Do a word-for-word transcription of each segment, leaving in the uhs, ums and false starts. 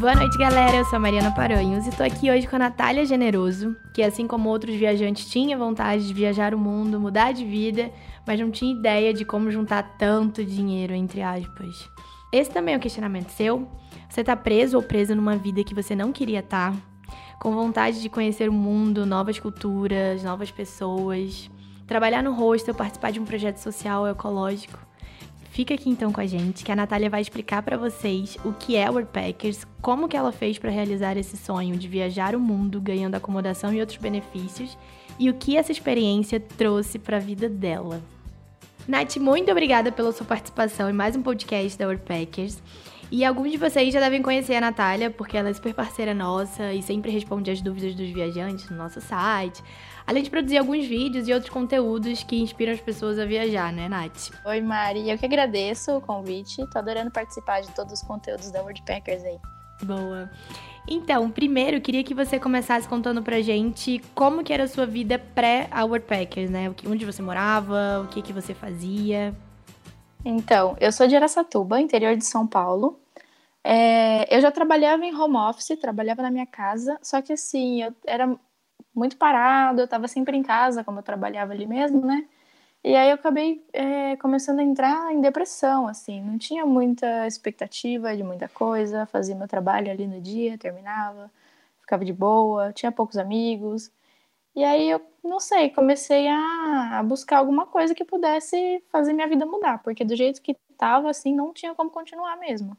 Boa noite, galera. Eu sou a Mariana Paranhos e tô aqui hoje com a Natália Generoso, que assim como outros viajantes tinha vontade de viajar o mundo, mudar de vida, mas não tinha ideia de como juntar tanto dinheiro, entre aspas. Esse também é um questionamento seu? Você tá preso ou presa numa vida que você não queria estar? Com vontade de conhecer o mundo, novas culturas, novas pessoas, trabalhar no hostel, participar de um projeto social ecológico? Fica aqui então com a gente, que a Natália vai explicar para vocês o que é Worldpackers, como que ela fez para realizar esse sonho de viajar o mundo ganhando acomodação e outros benefícios e o que essa experiência trouxe para a vida dela. Nath, muito obrigada pela sua participação em mais um podcast da Worldpackers. E alguns de vocês já devem conhecer a Natália, porque ela é super parceira nossa e sempre responde as dúvidas dos viajantes no nosso site. Além de produzir alguns vídeos e outros conteúdos que inspiram as pessoas a viajar, né, Nath? Oi, Mari. Eu que agradeço o convite. Tô adorando participar de todos os conteúdos da Worldpackers aí. Boa. Então, primeiro, eu queria que você começasse contando pra gente como que era a sua vida pré a Worldpackers, né? Onde você morava, o que que você fazia. Então, eu sou de Araçatuba, interior de São Paulo. É, eu já trabalhava em home office, trabalhava na minha casa, só que assim, eu era muito parado, eu tava sempre em casa, como eu trabalhava ali mesmo, né? E aí eu acabei é, começando a entrar em depressão, assim, não tinha muita expectativa de muita coisa, fazia meu trabalho ali no dia, terminava, ficava de boa, tinha poucos amigos. E aí eu, não sei, comecei a, a buscar alguma coisa que pudesse fazer minha vida mudar, porque do jeito que tava, assim, não tinha como continuar mesmo.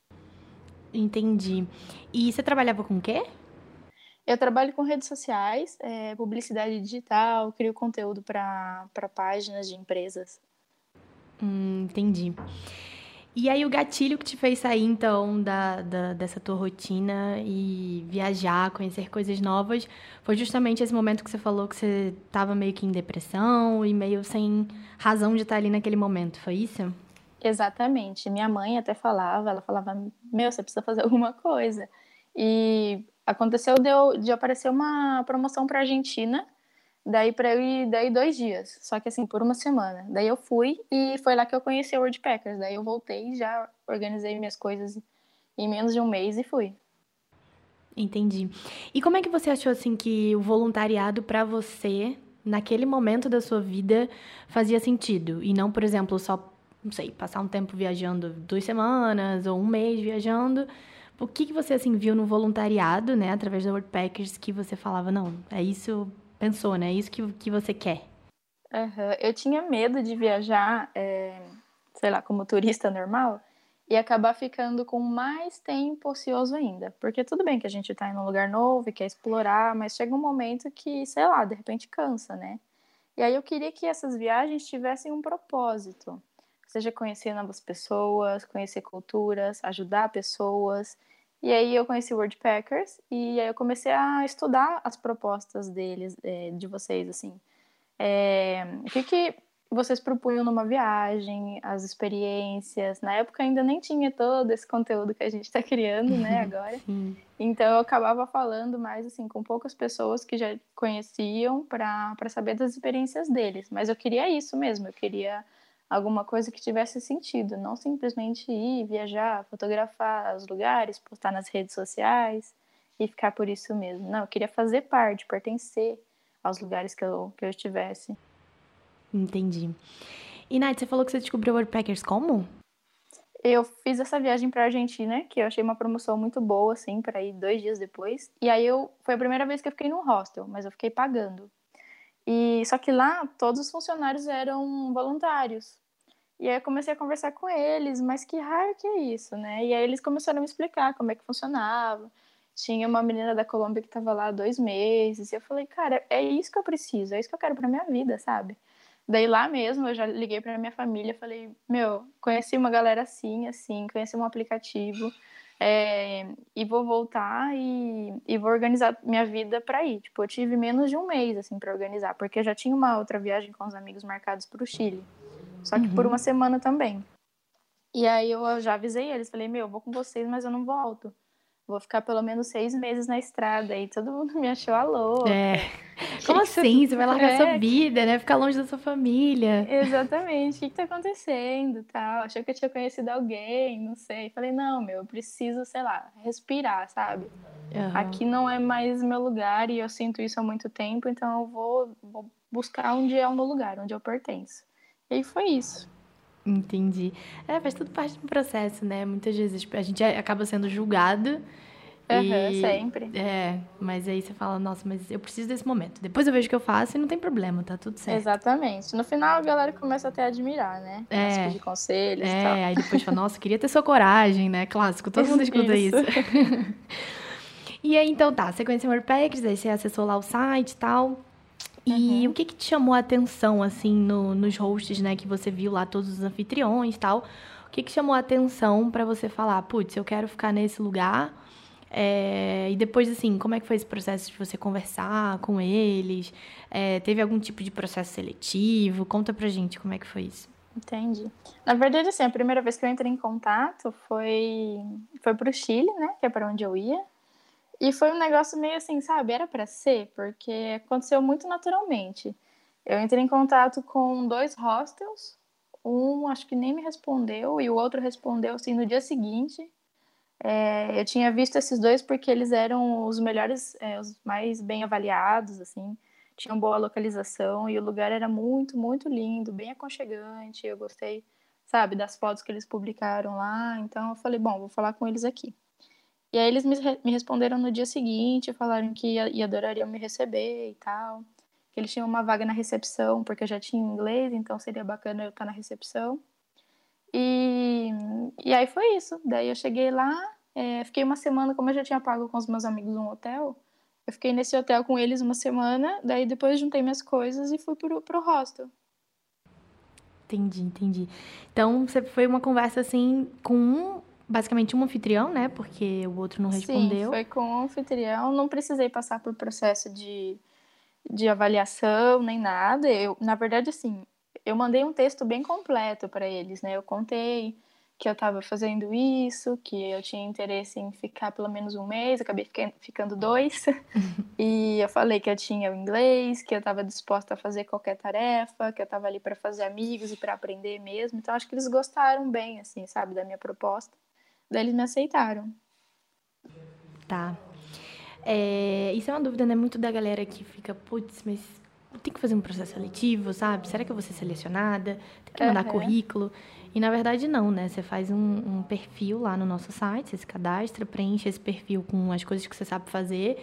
Entendi. E você trabalhava com o quê? Eu trabalho com redes sociais, é, publicidade digital, crio conteúdo para para páginas de empresas. Hum, entendi. E aí o gatilho que te fez sair, então, da, da, dessa tua rotina e viajar, conhecer coisas novas, foi justamente esse momento que você falou que você estava meio que em depressão e meio sem razão de estar ali naquele momento, foi isso? Exatamente. Minha mãe até falava, ela falava, meu, você precisa fazer alguma coisa. E aconteceu de, eu, de aparecer uma promoção para Argentina, daí para eu ir daí dois dias, só que assim, por uma semana. Daí eu fui e foi lá que eu conheci o Worldpackers. Daí eu voltei, já organizei minhas coisas em menos de um mês e fui. Entendi. E como é que você achou, assim, que o voluntariado para você, naquele momento da sua vida, fazia sentido? E não, por exemplo, só, não sei, passar um tempo viajando duas semanas ou um mês viajando. O que que você, assim, viu no voluntariado, né, através da Worldpackers, que você falava, não, é isso, pensou, né, é isso que, que você quer? Uhum. Eu tinha medo de viajar, é, sei lá, como turista normal e acabar ficando com mais tempo ocioso ainda. Porque tudo bem que a gente tá em um lugar novo e quer explorar, mas chega um momento que, sei lá, de repente cansa, né? E aí eu queria que essas viagens tivessem um propósito. Seja conhecer novas pessoas, conhecer culturas, ajudar pessoas. E aí eu conheci o Worldpackers e aí eu comecei a estudar as propostas deles, é, de vocês, assim. É, o que, que vocês propunham numa viagem, as experiências. Na época ainda nem tinha todo esse conteúdo que a gente está criando, né, agora. Sim. Então eu acabava falando mais assim com poucas pessoas que já conheciam para para saber das experiências deles. Mas eu queria isso mesmo, eu queria alguma coisa que tivesse sentido, não simplesmente ir, viajar, fotografar os lugares, postar nas redes sociais e ficar por isso mesmo. Não, eu queria fazer parte, pertencer aos lugares que eu, que eu estivesse. Entendi. E, Nath, você falou que você descobriu o Worldpackers como? Eu fiz essa viagem para Argentina, que eu achei uma promoção muito boa, assim, para ir dois dias depois. E aí eu foi a primeira vez que eu fiquei num hostel, mas eu fiquei pagando. E só que lá todos os funcionários eram voluntários. E aí eu comecei a conversar com eles, mas que raio que é isso, né? E aí eles começaram a me explicar como é que funcionava. Tinha uma menina da Colômbia que estava lá há dois meses. E eu falei, cara, é isso que eu preciso, é isso que eu quero pra minha vida, sabe? Daí lá mesmo eu já liguei pra minha família, falei, meu, conheci uma galera assim, assim, conheci um aplicativo, é, e vou voltar e, e vou organizar minha vida pra ir. Tipo, eu tive menos de um mês, assim, pra organizar, porque eu já tinha uma outra viagem com os amigos marcados pro Chile, só que por uma Uhum. semana também. E aí eu já avisei eles, falei, meu, vou com vocês, mas eu não volto. vou ficar pelo menos seis meses na estrada. E todo mundo me achou a louca. É. Que Como que você- assim? Você vai largar É, sua vida, né? Ficar longe da sua família. exatamente. O que que tá acontecendo, tal? Achou que eu tinha conhecido alguém, não sei. Falei, não, meu, eu preciso, sei lá, respirar, sabe? Aham. Aqui não é mais meu lugar e eu sinto isso há muito tempo, então eu vou, vou buscar onde é o meu lugar, onde eu pertenço. E aí foi isso. Entendi. É, faz tudo parte do processo, né? Muitas vezes a gente acaba sendo julgado Aham, e... sempre. É, mas aí você fala, nossa, mas eu preciso desse momento. Depois eu vejo o que eu faço e não tem problema, tá tudo certo. Exatamente. No final a galera começa até a admirar, né? Começa a É, pedir conselhos e tal. é, aí depois fala, nossa, queria ter sua coragem, né? Clássico, todo mundo escuta Isso. isso. E aí, então tá, você conheceu o WordPackers, aí você acessou lá o site e tal. E o Uhum. que que te chamou a atenção, assim, no, nos hosts, né? Que você viu lá todos os anfitriões e tal. O que que chamou a atenção pra você falar, putz, eu quero ficar nesse lugar? É, e depois, assim, como é que foi esse processo de você conversar com eles? É, teve algum tipo de processo seletivo? Conta pra gente como é que foi isso. Entendi. Na verdade, assim, a primeira vez que eu entrei em contato foi, foi pro Chile, né? Que é para onde eu ia. E foi um negócio meio assim, sabe? Era para ser, porque aconteceu muito naturalmente. Eu entrei em contato com dois hostels. Um acho que nem me respondeu e o outro respondeu assim no dia seguinte. É, eu tinha visto esses dois porque eles eram os melhores, é, os mais bem avaliados, assim, tinham boa localização e o lugar era muito, muito lindo, bem aconchegante. Eu gostei, sabe, das fotos que eles publicaram lá. Então eu falei, bom, vou falar com eles aqui. E aí eles me, me responderam no dia seguinte, falaram que ia, ia adorariam me receber e tal, que eles tinham uma vaga na recepção porque eu já tinha inglês, então seria bacana eu estar na recepção. E, e aí foi isso. Daí eu cheguei lá, é, fiquei uma semana, como eu já tinha pago com os meus amigos um hotel, eu fiquei nesse hotel com eles uma semana, daí depois juntei minhas coisas e fui pro, pro hostel. Entendi, entendi. Então, você foi uma conversa, assim, com um, basicamente um anfitrião, né? Porque o outro não Sim, respondeu. foi com o anfitrião, não precisei passar por processo de, de avaliação nem nada. Eu, na verdade, assim, eu mandei um texto bem completo para eles, né? Eu contei que eu estava fazendo isso, que eu tinha interesse em ficar pelo menos um mês, acabei ficando dois. E eu falei que eu tinha o inglês, que eu estava disposta a fazer qualquer tarefa, que eu estava ali para fazer amigos e para aprender mesmo. Então acho que eles gostaram bem, assim, sabe, da minha proposta. Daí eles me aceitaram. Tá. É, isso é uma dúvida, né? Muito da galera que fica, putz, mas tem que fazer um processo seletivo, sabe? Será que eu vou ser selecionada? Tem que mandar Aham. currículo? E na verdade não, né? Você faz um, um perfil lá no nosso site, você se cadastra, preenche esse perfil com as coisas que você sabe fazer,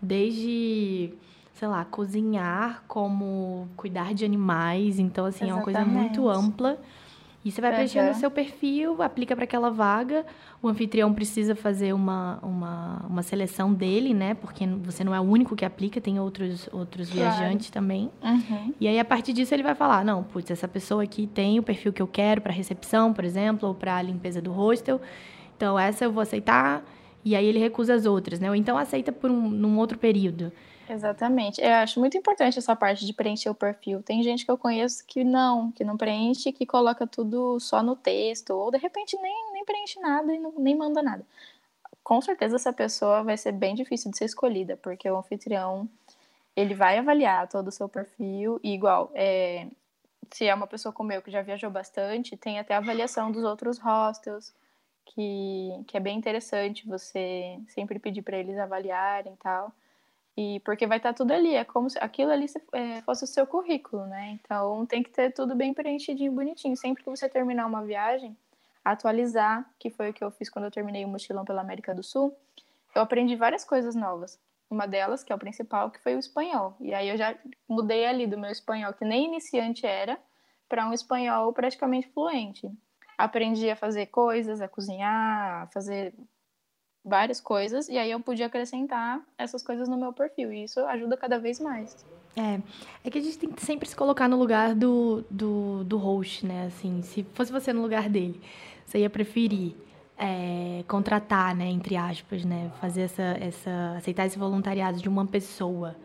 desde, sei lá, cozinhar, como cuidar de animais. Então, assim, é uma coisa muito Exatamente. ampla. E você vai preenchendo o Aham. seu perfil, aplica para aquela vaga. O anfitrião precisa fazer uma, uma, uma seleção dele, né? Porque você não é o único que aplica, tem outros, outros Claro. viajantes também. Uhum. E aí, a partir disso, ele vai falar: não, putz, essa pessoa aqui tem o perfil que eu quero para recepção, por exemplo, ou para a limpeza do hostel. Então, essa eu vou aceitar. E aí, ele recusa as outras, né? Ou então aceita por um num outro período. Exatamente. Eu acho muito importante essa parte de preencher o perfil. Tem gente que eu conheço que não, que não preenche, que coloca tudo só no texto, ou de repente nem, nem preenche nada e não, nem manda nada. Com certeza essa pessoa vai ser bem difícil de ser escolhida, porque o anfitrião, ele vai avaliar todo o seu perfil, e igual, é, se é uma pessoa como eu que já viajou bastante, tem até a avaliação dos outros hostels, que, que é bem interessante você sempre pedir para eles avaliarem e tal. E porque vai estar tudo ali, é como se aquilo ali é, fosse o seu currículo, né? Então tem que ter tudo bem preenchidinho, bonitinho. Sempre que você terminar uma viagem, atualizar, que foi o que eu fiz quando eu terminei o mochilão pela América do Sul, eu aprendi várias coisas novas. Uma delas, que é o principal, que foi o espanhol. E aí eu já mudei ali do meu espanhol, que nem iniciante era, para um espanhol praticamente fluente. Aprendi a fazer coisas, a cozinhar, a fazer várias coisas, e aí eu podia acrescentar essas coisas no meu perfil, e isso ajuda cada vez mais. É, é que a gente tem que sempre se colocar no lugar do, do, do host, né? Assim, se fosse você no lugar dele, você ia preferir é, contratar, né? Entre aspas, né? Fazer essa, essa, aceitar esse voluntariado de uma pessoa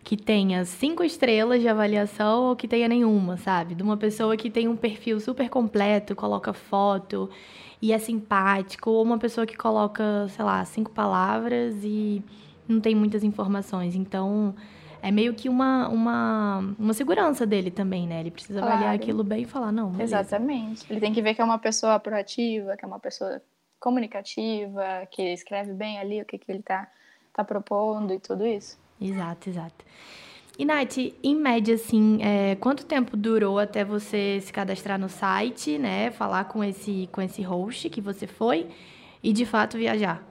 que tenha cinco estrelas de avaliação ou que tenha nenhuma, sabe? De uma pessoa que tem um perfil super completo, coloca foto e é simpático, ou uma pessoa que coloca, sei lá, cinco palavras e não tem muitas informações. Então, é meio que uma, uma, uma segurança dele também, né? Ele precisa Claro. avaliar aquilo bem e falar, não, beleza. Exatamente. Ele tem que ver que é uma pessoa proativa, que é uma pessoa comunicativa, que escreve bem ali o que, que ele tá, tá propondo e tudo isso. Exato, exato. E, Nath, em média, assim, é, quanto tempo durou até você se cadastrar no site, né? Falar com esse, com esse host que você foi e, de fato, viajar?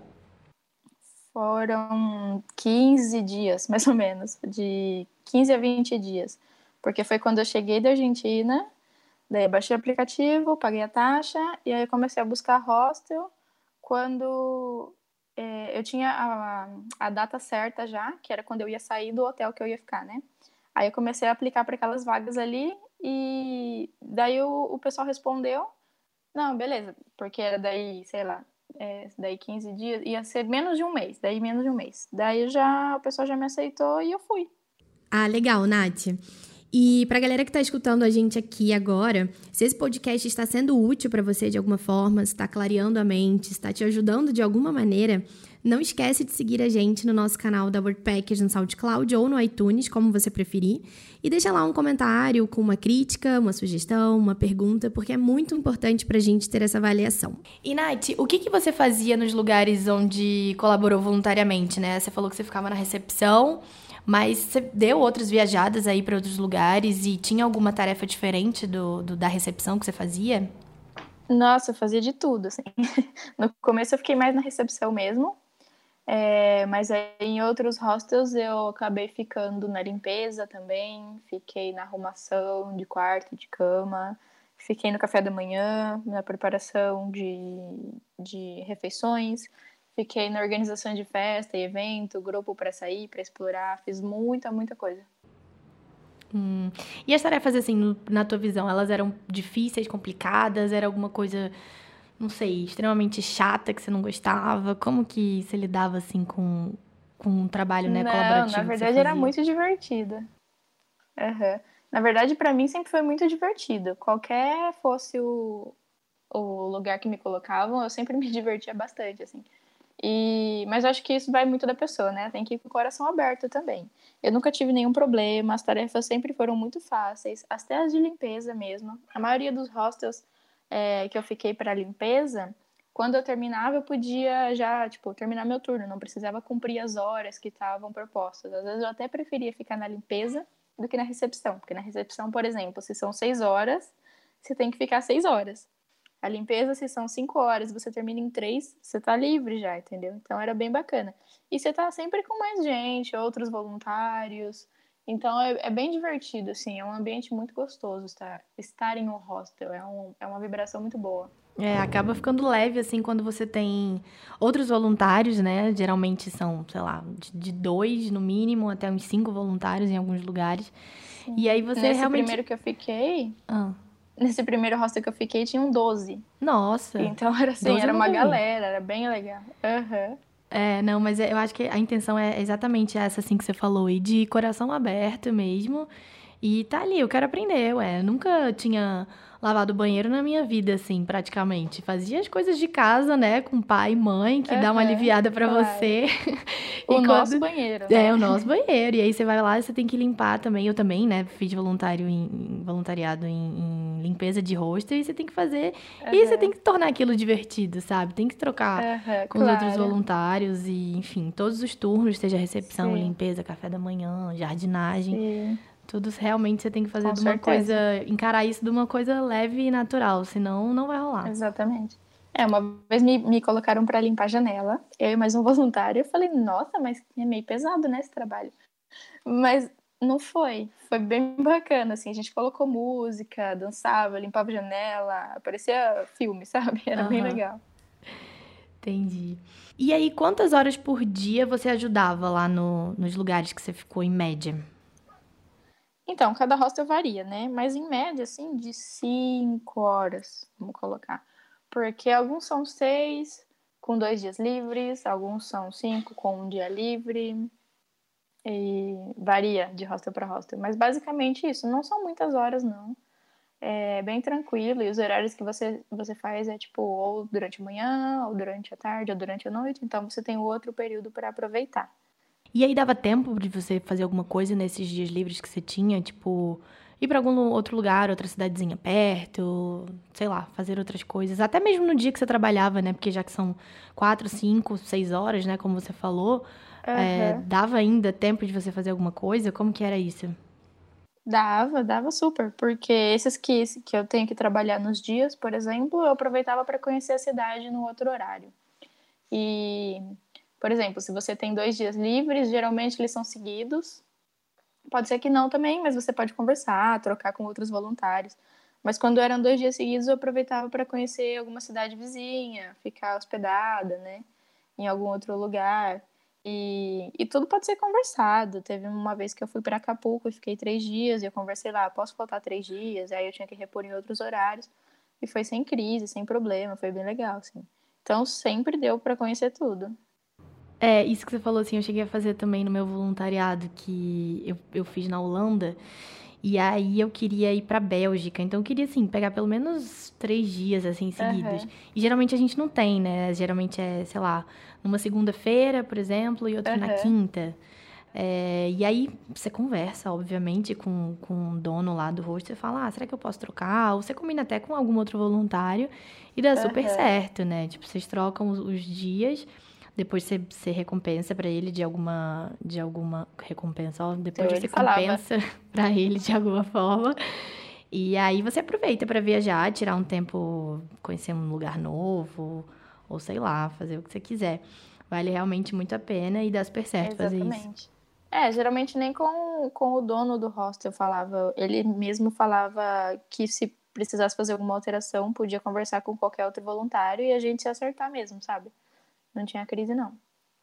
Foram quinze dias, mais ou menos, de quinze a vinte dias. Porque foi quando eu cheguei da Argentina, daí eu baixei o aplicativo, paguei a taxa, e aí eu comecei a buscar hostel. Quando é, eu tinha a, a data certa já, que era quando eu ia sair do hotel que eu ia ficar, né? Aí eu comecei a aplicar para aquelas vagas ali, e daí o, o pessoal respondeu, não, beleza, porque era daí, sei lá, é, daí quinze dias, ia ser menos de um mês, daí menos de um mês. Daí já, o pessoal já me aceitou e eu fui. Ah, legal, Nath. E pra galera que tá escutando a gente aqui agora, se esse podcast está sendo útil para você de alguma forma, se está clareando a mente, está te ajudando de alguma maneira, não esquece de seguir a gente no nosso canal da WordPackers no SoundCloud ou no iTunes, como você preferir, e deixa lá um comentário com uma crítica, uma sugestão, uma pergunta, porque é muito importante pra gente ter essa avaliação. E, Nath, o que, que você fazia nos lugares onde colaborou voluntariamente, né? Você falou que você ficava na recepção, mas você deu outras viajadas aí para outros lugares e tinha alguma tarefa diferente do, do da recepção que você fazia? Nossa, eu fazia de tudo, assim. No começo eu fiquei mais na recepção mesmo, é, mas aí em outros hostels eu acabei ficando na limpeza também, fiquei na arrumação de quarto, de cama, fiquei no café da manhã, na preparação de, de refeições, fiquei na organização de festa e evento, grupo para sair, para explorar, fiz muita, muita coisa. Hum. E as tarefas, assim, no- na tua visão, elas eram difíceis, complicadas? Era alguma coisa, não sei, extremamente chata que você não gostava? Como que você lidava, assim, com, com um trabalho, né, Não, colaborativo na que você verdade era fazia? muito divertida. Aham. Na verdade, para mim sempre foi muito divertido. Qualquer fosse o, o lugar que me colocavam, eu sempre me divertia bastante, assim. E, mas eu acho que isso vai muito da pessoa, né? Tem que ir com o coração aberto também. Eu nunca tive nenhum problema, as tarefas sempre foram muito fáceis, até as de limpeza mesmo. A maioria dos hostels é, que eu fiquei para limpeza, quando eu terminava, eu podia já, tipo, terminar meu turno, não precisava cumprir as horas que estavam propostas. Às vezes eu até preferia ficar na limpeza do que na recepção, porque na recepção, por exemplo, se são seis horas, você tem que ficar seis horas. A limpeza, se são cinco horas, você termina em três, você tá livre já, entendeu? Então era bem bacana. E você tá sempre com mais gente, outros voluntários. Então é, é bem divertido, assim. É um ambiente muito gostoso estar, estar em um hostel. É, um, é uma vibração muito boa. É, acaba ficando leve, assim, quando você tem outros voluntários, né? Geralmente são, sei lá, de de dois no mínimo, até uns cinco voluntários em alguns lugares. E aí você Nesse realmente... primeiro que eu fiquei, Ah, nesse primeiro hostel que eu fiquei, tinham doze. nossa, Então era assim, doze eu era uma nunca vi. galera, era bem legal. Aham. É, não, mas eu acho que a intenção é exatamente essa, assim, que você falou, e de coração aberto mesmo. E tá ali, eu quero aprender, ué. Eu nunca tinha lavado banheiro na minha vida, assim, praticamente. Fazia as coisas de casa, né, com pai e mãe, que dá uma Aham, aliviada pra claro. você. O E nosso quando... banheiro, É, né? o nosso banheiro. E aí você vai lá e você tem que limpar também. Eu também, né, fiz voluntário em, em- voluntariado em, em limpeza de rosto e você tem que fazer. E você tem Aham, que tornar aquilo divertido, sabe? Tem que trocar aham, com os outros claro. voluntários e, enfim, todos os turnos, seja recepção, Sim, limpeza, café da manhã, jardinagem, sim, tudo realmente você tem que fazer com de uma coisa, certeza. encarar isso de uma coisa leve e natural, senão não vai rolar. Exatamente. É, uma vez me, me colocaram para limpar a janela, eu e mais um voluntário. Eu falei, nossa, mas é meio pesado, né, esse trabalho. Mas não foi. Foi bem bacana, assim. A gente colocou música, dançava, limpava a janela, parecia filme, sabe? Era bem Aham, legal. entendi. E aí, quantas horas por dia você ajudava lá no, nos lugares que você ficou em média? Então, cada hostel varia, né? Mas em média, assim, de cinco horas, vamos colocar. Porque alguns são seis, com dois dias livres, alguns são cinco, com um dia livre. E varia de hostel para hostel. Mas basicamente isso. Não são muitas horas, não. É bem tranquilo. E os horários que você, você faz é tipo ou durante a manhã, ou durante a tarde, ou durante a noite. Então você tem outro período para aproveitar. E aí dava tempo de você fazer alguma coisa nesses dias livres que você tinha? Tipo, ir pra algum outro lugar, outra cidadezinha perto, sei lá, fazer outras coisas. Até mesmo no dia que você trabalhava, né? Porque já que são quatro, cinco, seis horas, né? Como você falou, é, Aham. dava ainda tempo de você fazer alguma coisa? Como que era isso? Dava, dava super. Porque esses que, que eu tenho que trabalhar nos dias, por exemplo, eu aproveitava para conhecer a cidade no outro horário. E, por exemplo, se você tem dois dias livres, geralmente eles são seguidos. Pode ser que não também, mas você pode conversar, trocar com outros voluntários. Mas quando eram dois dias seguidos, eu aproveitava para conhecer alguma cidade vizinha, ficar hospedada, né, em algum outro lugar. E, e tudo pode ser conversado. Teve uma vez que eu fui para Acapulco e fiquei três dias, e eu conversei lá, posso faltar três dias? Aí eu tinha que repor em outros horários. E foi sem crise, sem problema, foi bem legal, assim. Então sempre deu para conhecer tudo. É, isso que você falou, assim, eu cheguei a fazer também no meu voluntariado, que eu, eu fiz na Holanda. E aí eu queria ir pra Bélgica. Então eu queria, assim, pegar pelo menos três dias, assim, seguidos. Aham, E geralmente a gente não tem, né? Geralmente é, sei lá, numa segunda-feira, por exemplo, e outro na aham. quinta. É, e aí você conversa, obviamente, com, com o dono lá do hostel. Você fala, ah, será que eu posso trocar? Ou você combina até com algum outro voluntário. E dá super Aham. certo, né? Tipo, vocês trocam os, os dias. Depois você, você recompensa pra ele de alguma, de alguma recompensa, ó, depois Então ele você falava. compensa pra ele de alguma forma. E aí você aproveita pra viajar, tirar um tempo, conhecer um lugar novo, ou sei lá, fazer o que você quiser. Vale realmente muito a pena e dá super certo fazer isso. Exatamente. É, geralmente nem com, com o dono do hostel falava. Ele mesmo falava que se precisasse fazer alguma alteração, podia conversar com qualquer outro voluntário e a gente se acertar mesmo, sabe? Não tinha crise, não.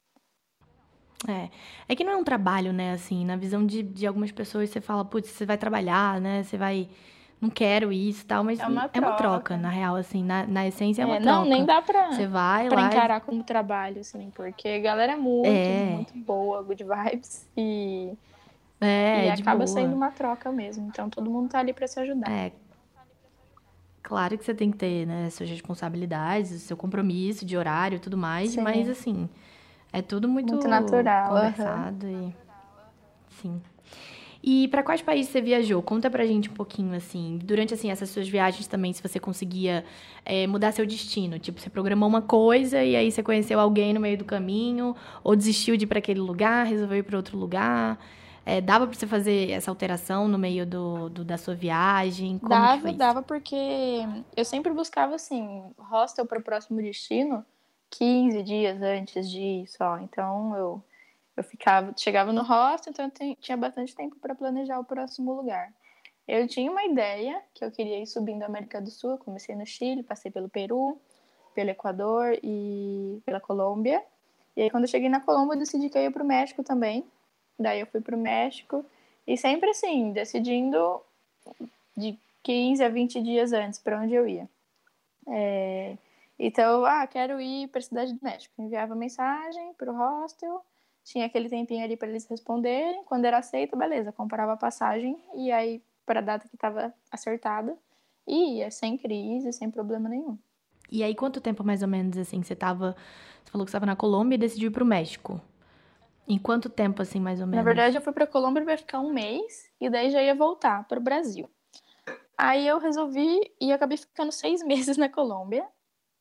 É. É que não é um trabalho, né, assim, na visão de, de algumas pessoas você fala, putz, você vai trabalhar, né, você vai, não quero isso e tal, mas É uma é uma troca, troca. na real, assim, na, na essência é uma É, não, nem troca. dá pra, Você vai pra lá e encarar como trabalho, assim, porque a galera é muito, é, muito boa, good vibes, e, e é, de acaba sendo boa. uma troca mesmo. Então todo mundo tá ali pra se ajudar. É, claro que você tem que ter, né, suas responsabilidades, o seu compromisso de horário e tudo mais, mas, Sim, assim, é tudo muito muito natural. Aham. conversado e, sim. E para quais países você viajou? Conta pra gente um pouquinho, assim, durante, assim, essas suas viagens também, se você conseguia é, mudar seu destino. Tipo, você programou uma coisa e aí você conheceu alguém no meio do caminho, ou desistiu de ir pra aquele lugar, resolveu ir pra outro lugar. É, dava pra você fazer essa alteração no meio do, do- da sua viagem? Como que foi Dava, isso? dava porque eu sempre buscava assim, hostel para o próximo destino quinze dias antes de ir só. Então eu eu ficava, chegava no hostel, então eu ten- tinha bastante tempo para planejar o próximo lugar. Eu tinha uma ideia que eu queria ir subindo a América do Sul. Eu comecei no Chile, passei pelo Peru, pelo Equador e pela Colômbia. E aí quando eu cheguei na Colômbia, eu decidi que eu ia para o México também. Daí eu fui para o México e sempre assim, decidindo de quinze a vinte dias antes para onde eu ia. É, então, ah, quero ir para a Cidade do México. Enviava mensagem para o hostel, tinha aquele tempinho ali para eles responderem. Quando era aceito, beleza, comprava a passagem e aí para a data que estava acertada e ia sem crise, sem problema nenhum. E aí, quanto tempo mais ou menos, assim, você tava... Você falou que você estava na Colômbia e decidiu ir pro México. Em quanto tempo, assim, mais ou Na menos? verdade, eu fui para Colômbia para ficar um mês e daí já ia voltar para o Brasil. Aí eu resolvi e acabei ficando seis meses na Colômbia.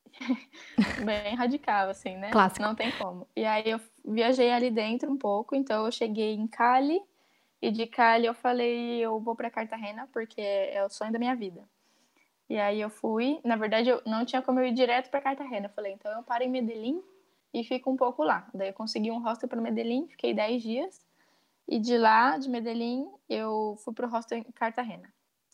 Bem radical, assim, né? Clássico. Não tem como. E aí eu viajei ali dentro um pouco, então eu cheguei em Cali, e de Cali eu falei, eu vou pra Cartagena, porque é o sonho da minha vida. E aí eu fui, na verdade eu não tinha como eu ir direto pra Cartagena, eu falei, então eu paro em Medellín e fico um pouco lá. Daí eu consegui um hostel para Medellín, fiquei dez dias, e de lá, de Medellín, eu fui pro hostel em Cartagena.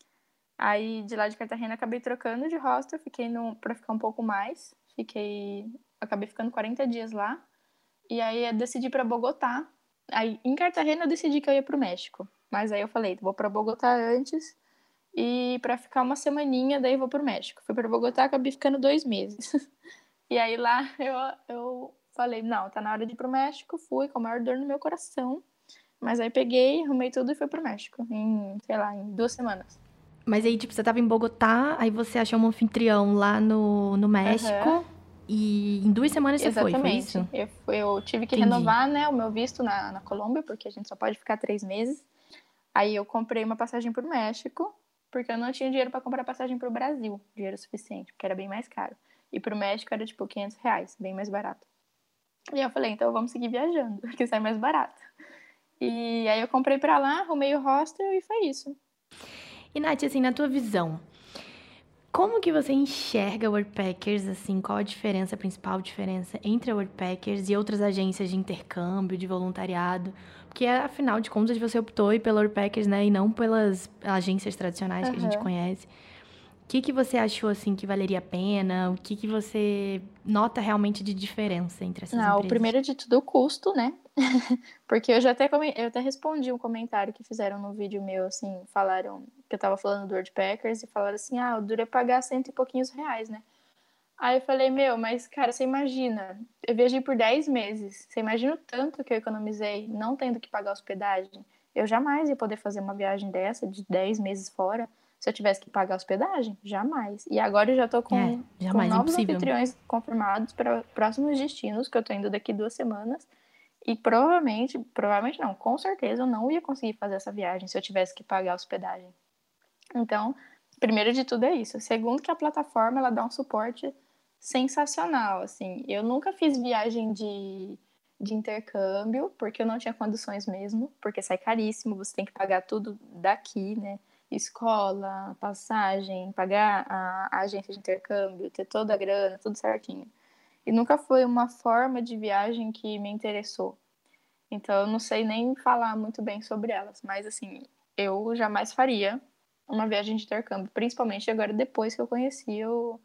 Aí de lá de Cartagena acabei trocando de hostel, fiquei no, pra ficar um pouco mais. Fiquei. Acabei ficando quarenta dias lá. E aí eu decidi ir pra Bogotá. Aí em Cartagena eu decidi que eu ia pro México. Mas aí eu falei, vou pra Bogotá antes. E pra ficar uma semaninha, daí eu vou pro México. Fui pra Bogotá, acabei ficando dois meses. E aí lá eu, eu falei, não, tá na hora de ir pro México. Fui com a maior dor no meu coração. Mas aí peguei, arrumei tudo e fui pro México. Em, sei lá, em duas semanas. Mas aí, tipo, você tava em Bogotá, aí você achou um anfitrião lá no, no México. Aham. E em duas semanas você foi, foi Exatamente. isso? Eu, fui- eu tive que Entendi. renovar, né, o meu visto na, na Colômbia, porque a gente só pode ficar três meses. Aí eu comprei uma passagem pro México, porque eu não tinha dinheiro pra comprar passagem pro Brasil, dinheiro suficiente, porque era bem mais caro. E pro México era tipo quinhentos reais, bem mais barato. E eu falei, então vamos seguir viajando, que sai mais barato. E aí eu comprei pra lá, arrumei o hostel e foi isso. E, Nath, assim, na tua visão, como que você enxerga Worldpackers, assim, qual a diferença, a principal diferença entre a Worldpackers e outras agências de intercâmbio, de voluntariado? Porque, afinal de contas, você optou aí pela Worldpackers, né, e não pelas agências tradicionais que a gente Aham. conhece. O que que você achou, assim, que valeria a pena? O que que você nota realmente de diferença entre essas Não, o empresas? primeiro de tudo, o custo, né? Porque eu já até, come- eu até respondi um comentário que fizeram no vídeo meu, assim, falaram que eu tava falando do Worldpackers e falaram assim, ah, o duro é pagar cento e pouquinhos reais, né? Aí eu falei, meu, mas cara, você imagina, eu viajei por dez meses, você imagina o tanto que eu economizei não tendo que pagar hospedagem? Eu jamais ia poder fazer uma viagem dessa de dez meses fora se eu tivesse que pagar hospedagem, jamais. E agora eu já tô É, com, com jamais, novos impossível. anfitriões confirmados para próximos destinos, que eu tô indo daqui duas semanas. E provavelmente, provavelmente não, com certeza eu não ia conseguir fazer essa viagem se eu tivesse que pagar hospedagem. Então, primeiro de tudo é isso. Segundo que a plataforma, ela dá um suporte sensacional, assim. Eu nunca fiz viagem de, de intercâmbio, porque eu não tinha condições mesmo, porque sai caríssimo, você tem que pagar tudo daqui, né? Escola, passagem, pagar a, a agência de intercâmbio, ter toda a grana, tudo certinho. E nunca foi uma forma de viagem que me interessou. Então eu não sei nem falar muito bem sobre elas, mas assim, eu jamais faria uma viagem de intercâmbio, principalmente agora depois que eu conheci o,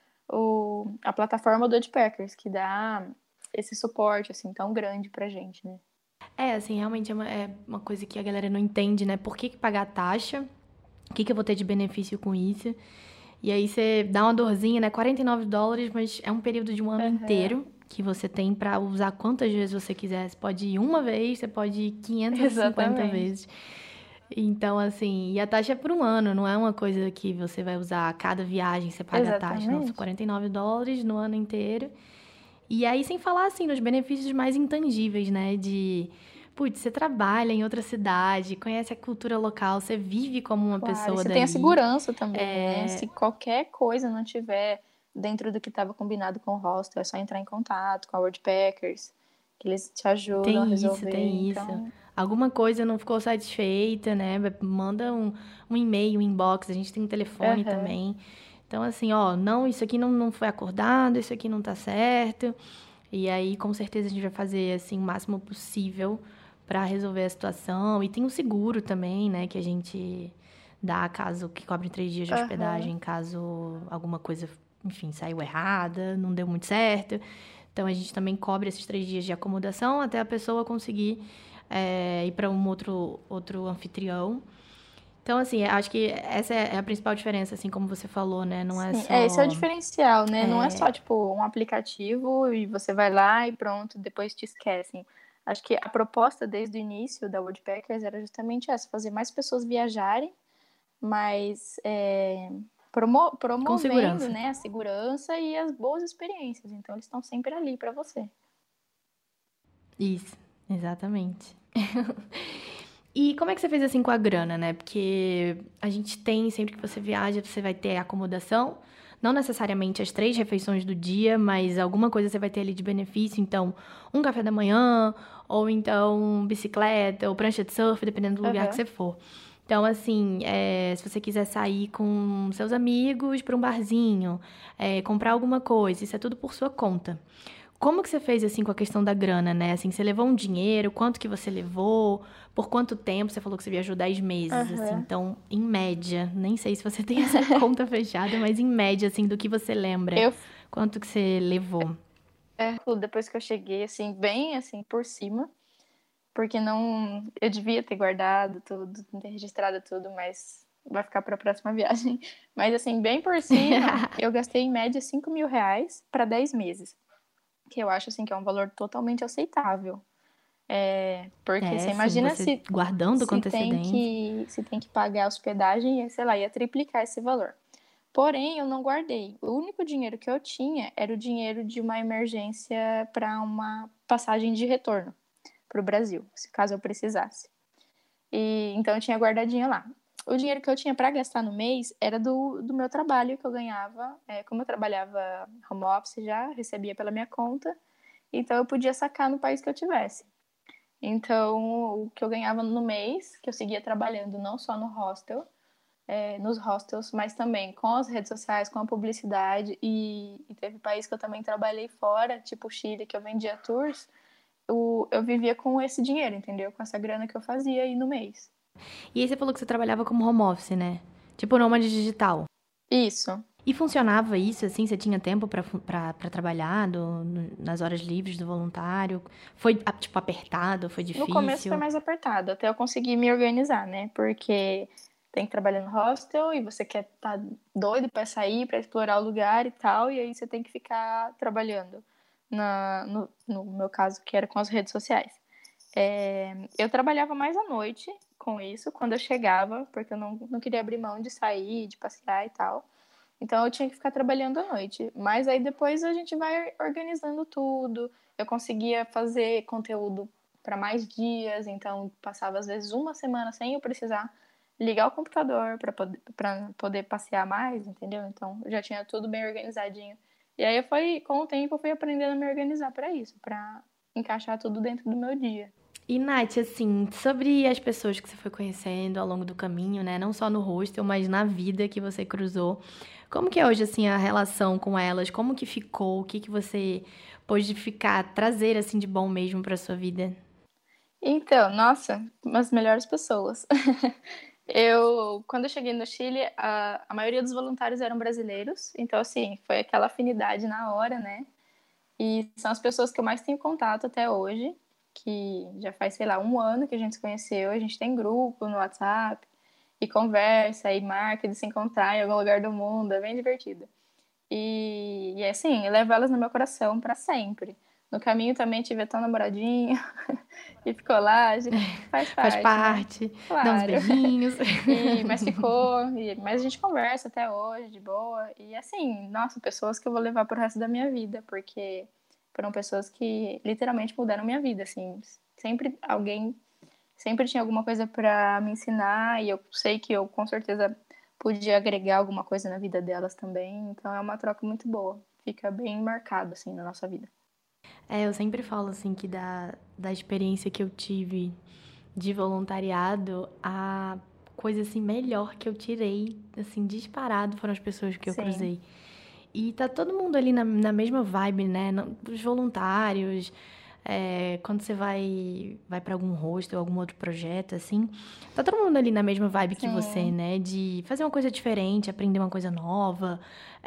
o, a plataforma do Worldpackers, que dá esse suporte assim tão grande pra gente, né? É, assim, realmente é uma, é uma coisa que a galera não entende, né? Por que que pagar taxa? O que que eu vou ter de benefício com isso? E aí você dá uma dorzinha, né? quarenta e nove dólares, mas é um período de um ano Uhum. inteiro que você tem pra usar quantas vezes você quiser. Você pode ir uma vez, você pode ir quinhentas e cinquenta Exatamente. vezes. Então, assim, e a taxa é por um ano, não é uma coisa que você vai usar a cada viagem, você paga a taxa. Não, são Exatamente. quarenta e nove dólares no ano inteiro. E aí, sem falar, assim, nos benefícios mais intangíveis, né? De, putz, você trabalha em outra cidade, conhece a cultura local, você vive como uma Claro, pessoa você dali. tem a segurança também, É... né? Se qualquer coisa não tiver dentro do que estava combinado com o hostel, é só entrar em contato com a Worldpackers, que eles te ajudam a Tem isso, resolver. tem Então, isso. Alguma coisa não ficou satisfeita, né? Manda um, um e-mail, um inbox, a gente tem um telefone Aham. também. Então, assim, ó, não, isso aqui não, não foi acordado, isso aqui não tá certo. E aí, com certeza, a gente vai fazer, assim, o máximo possível para resolver a situação. E tem o seguro também, né? Que a gente dá caso que cobre três dias de Aham. hospedagem, caso alguma coisa, enfim, saiu errada, não deu muito certo. Então, a gente também cobre esses três dias de acomodação até a pessoa conseguir é, ir para um outro, outro anfitrião. Então, assim, acho que essa é a principal diferença, assim, como você falou, né? Não é Sim, só... é, esse é o diferencial, né? Não é é, só, tipo, um aplicativo e você vai lá e pronto, depois te esquecem. Acho que a proposta desde o início da Worldpackers era justamente essa, fazer mais pessoas viajarem, mas é, promo- com promovendo, segurança. né, a segurança e as boas experiências. Então, eles estão sempre ali para você. Isso, exatamente. E como é que você fez assim com a grana, né? Porque a gente tem, sempre que você viaja, você vai ter acomodação. Não necessariamente as três refeições do dia, mas alguma coisa você vai ter ali de benefício. Então, um café da manhã, ou então bicicleta, ou prancha de surf, dependendo do lugar Aham. que você for. Então, assim, é, se você quiser sair com seus amigos para um barzinho, é, comprar alguma coisa, isso é tudo por sua conta. Como que você fez, assim, com a questão da grana, né? Assim, você levou um dinheiro, quanto que você levou, por quanto tempo? Você falou que você viajou dez meses, Aham. assim. Então, em média, nem sei se você tem essa conta fechada, mas em média, assim, do que você lembra, Eu, quanto que você levou? é, depois que eu cheguei, assim, bem, assim, por cima, porque não... Eu devia ter guardado tudo, ter registrado tudo, mas vai ficar para a próxima viagem. Mas, assim, bem por cima, eu gastei em média cinco mil reais para dez meses. Que eu acho, assim, que é um valor totalmente aceitável. É, porque É, você sim, imagina você se, guardando com se tem antecedência. que, se tem que pagar a hospedagem, sei lá, ia triplicar esse valor. Porém, eu não guardei. O único dinheiro que eu tinha era o dinheiro de uma emergência para uma passagem de retorno para o Brasil, se caso eu precisasse. E então eu tinha guardadinho lá. O dinheiro que eu tinha para gastar no mês era do, do meu trabalho que eu ganhava. É, como eu trabalhava home office já, recebia pela minha conta, então eu podia sacar no país que eu tivesse. Então, o que eu ganhava no mês, que eu seguia trabalhando não só no hostel, é, nos hostels, mas também com as redes sociais, com a publicidade, e, e teve país que eu também trabalhei fora, tipo o Chile, que eu vendia tours, eu, eu vivia com esse dinheiro, entendeu? Com essa grana que eu fazia aí no mês. E aí você falou que você trabalhava como home office, né? Tipo nômade digital. Isso. E funcionava isso, assim? Você tinha tempo pra, fu- pra, pra trabalhar do- no- nas horas livres do voluntário? Foi, ah, tipo, apertado? Foi No começo foi difícil? mais apertado, até eu conseguir me organizar, né? Porque tem que trabalhar no hostel e você quer estar tá doido para sair, para explorar o lugar e tal, e aí você tem que ficar trabalhando. Na, no, no meu caso, que era com as redes sociais. É, eu trabalhava mais à noite com isso, quando eu chegava, porque eu não, não queria abrir mão de sair, de passear e tal. Então eu tinha que ficar trabalhando à noite. Mas aí depois a gente vai organizando tudo. Eu conseguia fazer conteúdo para mais dias, então passava às vezes uma semana sem eu precisar ligar o computador para poder, para poder passear mais, entendeu? Então eu já tinha tudo bem organizadinho. E aí eu fui, com o tempo eu fui aprendendo a me organizar para isso, para encaixar tudo dentro do meu dia. E, Nath, assim, sobre as pessoas que você foi conhecendo ao longo do caminho, né? Não só no hostel, mas na vida que você cruzou. Como que é hoje, assim, a relação com elas? Como que ficou? O que que você pôde ficar, trazer, assim, de bom mesmo pra sua vida? Então, nossa, umas melhores pessoas. Eu, quando eu cheguei no Chile, a, a maioria dos voluntários eram brasileiros, então, assim, foi aquela afinidade na hora, né? E são as pessoas que eu mais tenho contato até hoje, que já faz, sei lá, um ano que a gente se conheceu, a gente tem grupo no WhatsApp, e conversa, e marca de se encontrar em algum lugar do mundo, é bem divertido. E, e assim, eu levo elas no meu coração para sempre. No caminho também tive até um namoradinho, e ficou lá, a gente faz Faz parte, né? parte, dá uns Claro. beijinhos. E, mas ficou, e, mas a gente conversa até hoje, de boa. E assim, nossa, pessoas que eu vou levar pro resto da minha vida, porque foram pessoas que literalmente mudaram minha vida, assim. Sempre alguém, sempre tinha alguma coisa para me ensinar, e eu sei que eu com certeza podia agregar alguma coisa na vida delas também. Então é uma troca muito boa. Fica bem marcado, assim, na nossa vida. É, eu sempre falo, assim, que da, da experiência que eu tive de voluntariado, a coisa, assim, melhor que eu tirei, assim, disparado foram as pessoas que eu Sim, cruzei. E tá todo mundo ali na, na mesma vibe, né? Não- Os voluntários, é, quando você vai, vai para algum hostel, algum outro projeto, assim, tá todo mundo ali na mesma vibe que você, sim. né? De fazer uma coisa diferente, aprender uma coisa nova,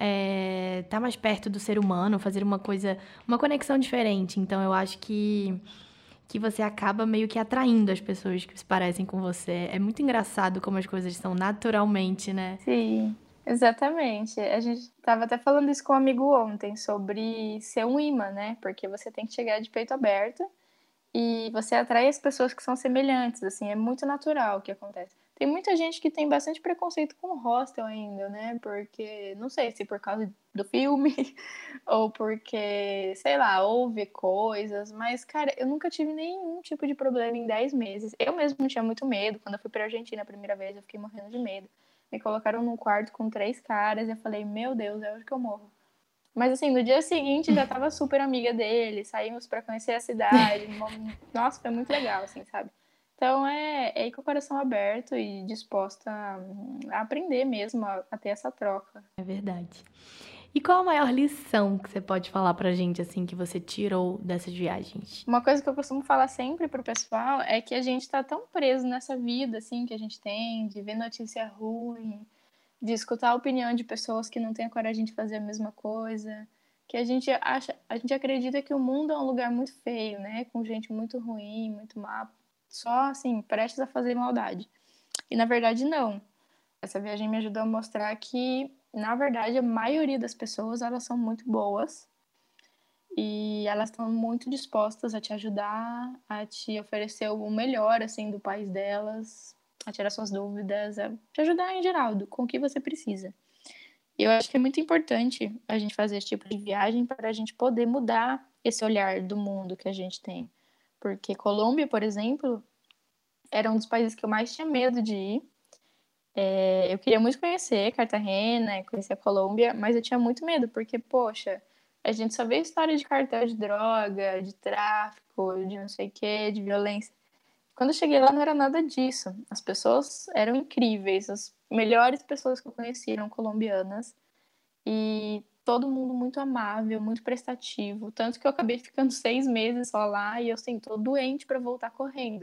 é, tá mais perto do ser humano, fazer uma coisa, uma conexão diferente. Então, eu acho que, que você acaba meio que atraindo as pessoas que se parecem com você. É muito engraçado como as coisas são naturalmente, né? Sim, exatamente. A gente estava até falando isso com um amigo ontem, sobre ser um imã, né? Porque você tem que chegar de peito aberto e você atrai as pessoas que são semelhantes, assim, é muito natural o que acontece. Tem muita gente que tem bastante preconceito com o hostel ainda, né? Porque, não sei se por causa do filme ou porque, sei lá, ouve coisas, mas, cara, eu nunca tive nenhum tipo de problema em dez meses. Eu mesmo tinha muito medo. Quando eu fui pra Argentina a primeira vez, eu fiquei morrendo de medo. Me colocaram num quarto com três caras e eu falei, meu Deus, é hoje que eu morro. Mas assim, no dia seguinte já tava super amiga dele, saímos pra conhecer a cidade. Nossa, foi muito legal, assim, sabe? Então é, é ir com o coração aberto e disposta a, a aprender mesmo, a, a ter essa troca. É verdade. E qual a maior lição que você pode falar pra gente, assim, que você tirou dessas viagens? Uma coisa que eu costumo falar sempre pro pessoal é que a gente tá tão preso nessa vida, assim, que a gente tem, de ver notícia ruim, de escutar a opinião de pessoas que não têm a coragem de fazer a mesma coisa, que a gente acha, a gente acredita que o mundo é um lugar muito feio, né, com gente muito ruim, muito má, só assim, prestes a fazer maldade. E na verdade não. Essa viagem me ajudou a mostrar que, na verdade, a maioria das pessoas, elas são muito boas e elas estão muito dispostas a te ajudar, a te oferecer o melhor, assim, do país delas, a tirar suas dúvidas, a te ajudar em geral, do, com o que você precisa. E eu acho que é muito importante a gente fazer esse tipo de viagem para a gente poder mudar esse olhar do mundo que a gente tem. Porque Colômbia, por exemplo, era um dos países que eu mais tinha medo de ir. É, eu queria muito conhecer Cartagena, conhecer a Colômbia, mas eu tinha muito medo, porque, poxa, a gente só vê história de cartel de droga, de tráfico, de não sei o quê, de violência. Quando eu cheguei lá não era nada disso. As pessoas eram incríveis, as melhores pessoas que eu conheci eram colombianas. E todo mundo muito amável, muito prestativo. Tanto que eu acabei ficando seis meses só lá e eu, assim, tô doente para voltar correndo.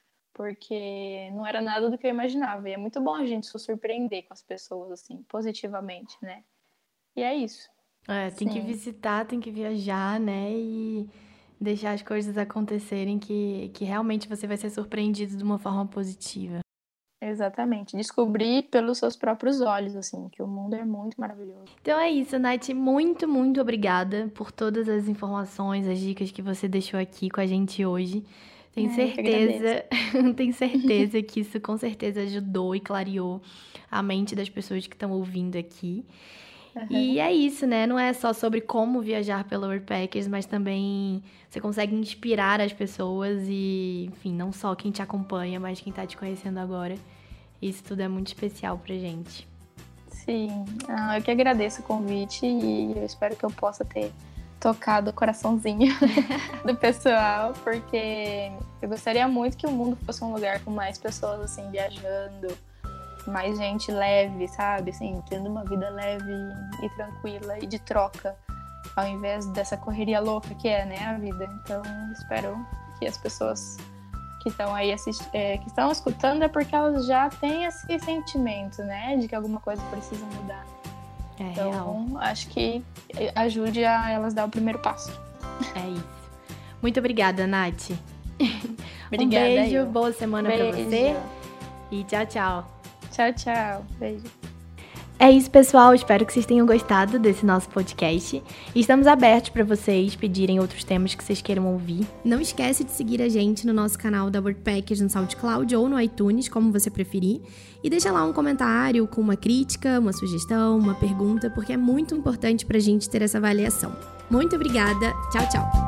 Porque não era nada do que eu imaginava. E é muito bom a gente se surpreender com as pessoas, assim, positivamente, né? E é isso. É, tem Sim. que visitar, tem que viajar, né? E deixar as coisas acontecerem que, que realmente você vai ser surpreendido de uma forma positiva. Exatamente. Descobrir pelos seus próprios olhos, assim, que o mundo é muito maravilhoso. Então é isso, Nath. Muito, muito obrigada por todas as informações, as dicas que você deixou aqui com a gente hoje. Tenho é, certeza, tenho certeza que isso com certeza ajudou e clareou a mente das pessoas que estão ouvindo aqui. Uhum. E é isso, né? Não é só sobre como viajar pela Worldpackers, mas também você consegue inspirar as pessoas e, enfim, não só quem te acompanha, mas quem tá te conhecendo agora. Isso tudo é muito especial pra gente. Sim, ah, eu que agradeço o convite e eu espero que eu possa ter tocado o coraçãozinho do pessoal, porque eu gostaria muito que o mundo fosse um lugar com mais pessoas, assim, viajando, mais gente leve, sabe? Assim, tendo uma vida leve e tranquila e de troca, ao invés dessa correria louca que é, né, a vida. Então, espero que as pessoas que estão aí assist... é, que estão escutando é porque elas já têm esse sentimento, né, de que alguma coisa precisa mudar. É então, real. Acho que ajude a elas a dar o primeiro passo. É isso. Muito obrigada, Nath. Obrigada, um beijo, eu. boa semana beijo. pra você. E tchau, tchau. Tchau, tchau. Beijo. É isso, pessoal. Espero que vocês tenham gostado desse nosso podcast. E estamos abertos para vocês pedirem outros temas que vocês queiram ouvir. Não esquece de seguir a gente no nosso canal da Worldpackers no SoundCloud ou no iTunes, como você preferir. E deixa lá um comentário com uma crítica, uma sugestão, uma pergunta, porque é muito importante para a gente ter essa avaliação. Muito obrigada. Tchau, tchau.